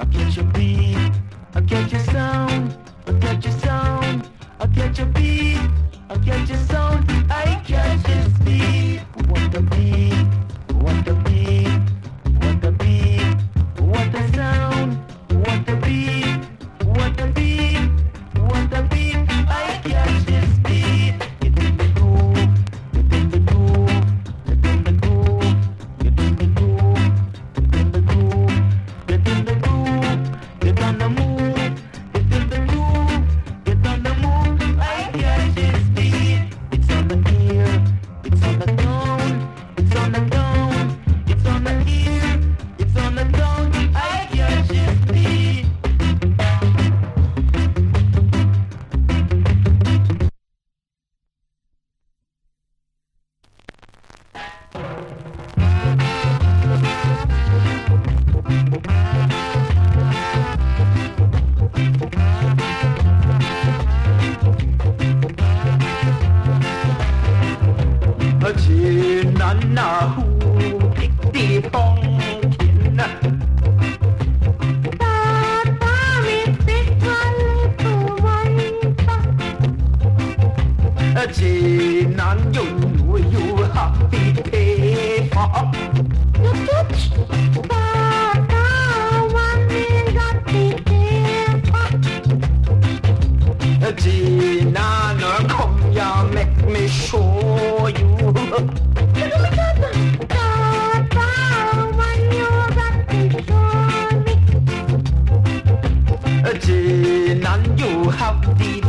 catch your beat, I catch your sound, I catch your sound, I catch your beat, I catch your sound, I catch this beat. What the beat, what the beat, what the beat, what the sound, what the beat, what the beat, what the beat, I catch this beat. Get in the groove, get in the groove, get in the groove, get in the groove, get in the groove, get in the groove, get on the move, get in the groove, get on the move, I catch this beat. It's on the ear, it's on the tone, it's on the tone, it's on the ear, it's on the tone, I catch this beat. Make me show you. Gina, you have the